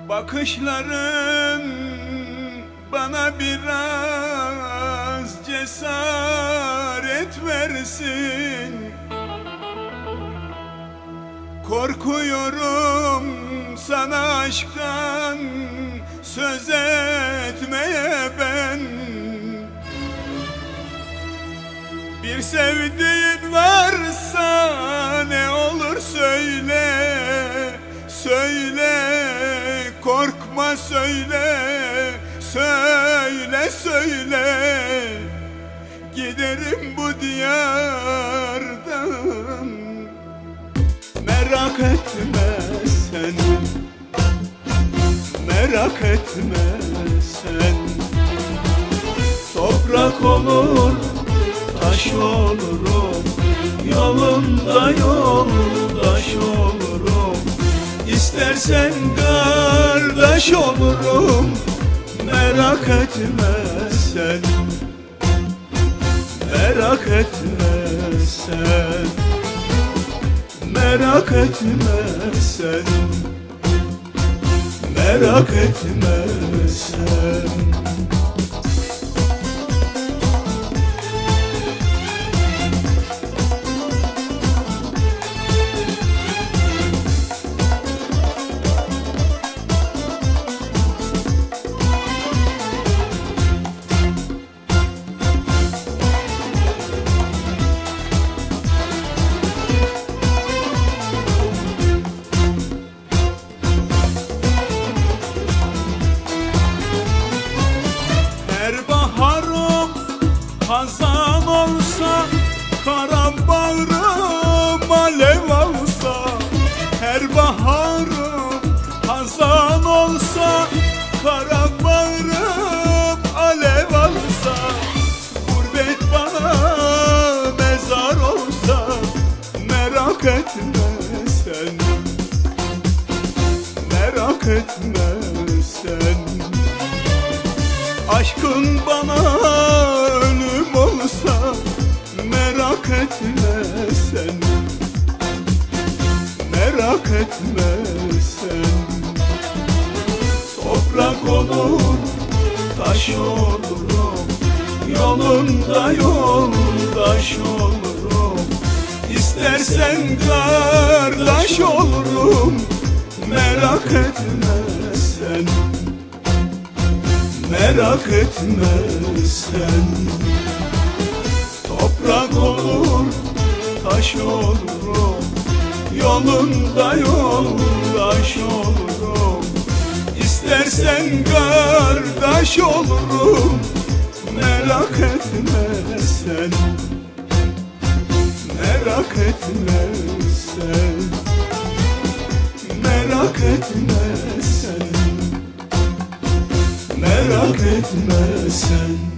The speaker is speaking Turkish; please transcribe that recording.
Bakışların bana biraz cesaret versin. Korkuyorum sana aşktan söz etmeye ben. Bir sevdiğin varsa ne olur söyle, söyle, korkma söyle, söyle, söyle. Giderim bu diyardan, merak etme sen, merak etme sen. Toprak olur, taş olurum, yolunda yoldaş olurum. İstersen kardeş olurum, merak etme sen, merak etme sen, merak etme sen, merak etme sen. Hazan olsa, kara bağrım alev olsa. Her baharım hazan olsa, kara bağrım alev olsa. Gurbet bana mezar olsa, merak etme sen, merak etme sen. Aşkın bana ölüm olsa, merak etme sen, merak etme sen. Toprak olur, taş olurum, yolunda yoldaş olurum. İstersen kardeş olurum, merak etme sen, merak etme sen. Toprak olur, taş olurum, yolunda yoldaş olurum. İstersen kardeş olurum, merak etme sen, merak etme sen, merak etme sen, merak etme sen.